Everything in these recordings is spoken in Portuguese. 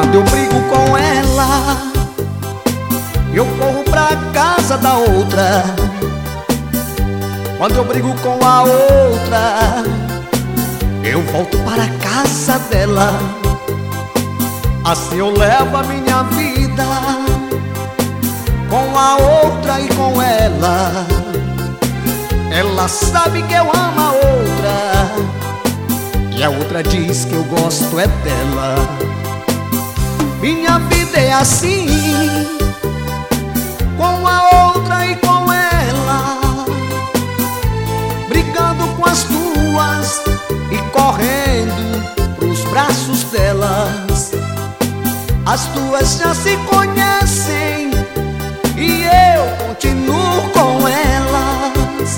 Quando eu brigo com ela, eu corro pra casa da outra. Quando eu brigo com a outra, eu volto para a casa dela. Assim eu levo a minha vida, com a outra e com ela. Ela sabe que eu amo a outra, e a outra diz que eu gosto é dela. Minha vida é assim, com a outra e com ela, brigando com as duas e correndo pros braços delas. As duas já se conhecem e eu continuo com elas.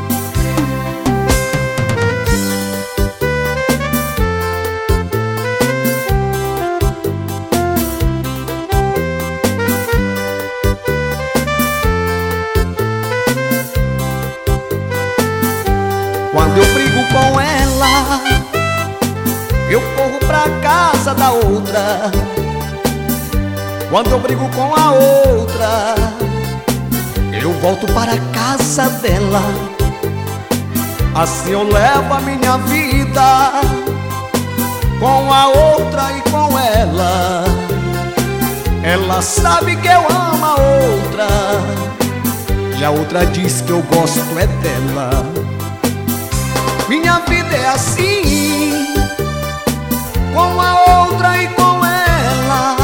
Quando eu brigo com ela, eu corro pra casa da outra. Quando eu brigo com a outra, eu volto para a casa dela. Assim eu levo a minha vida, com a outra e com ela. Ela sabe que eu amo a outra, e a outra diz que eu gosto é dela. Minha vida é assim, com a outra e com ela,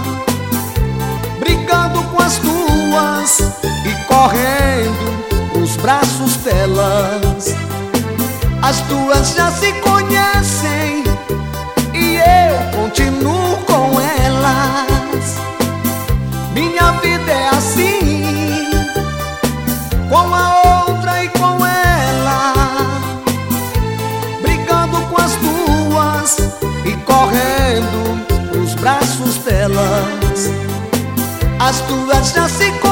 brigando com as duas e correndo pros braços delas. As duas já se conhecem e eu continuo com elas. Minha vida é assim, com a outra e com ela, brigando com as duas e correndo pros braços delas. As duas já se conhecem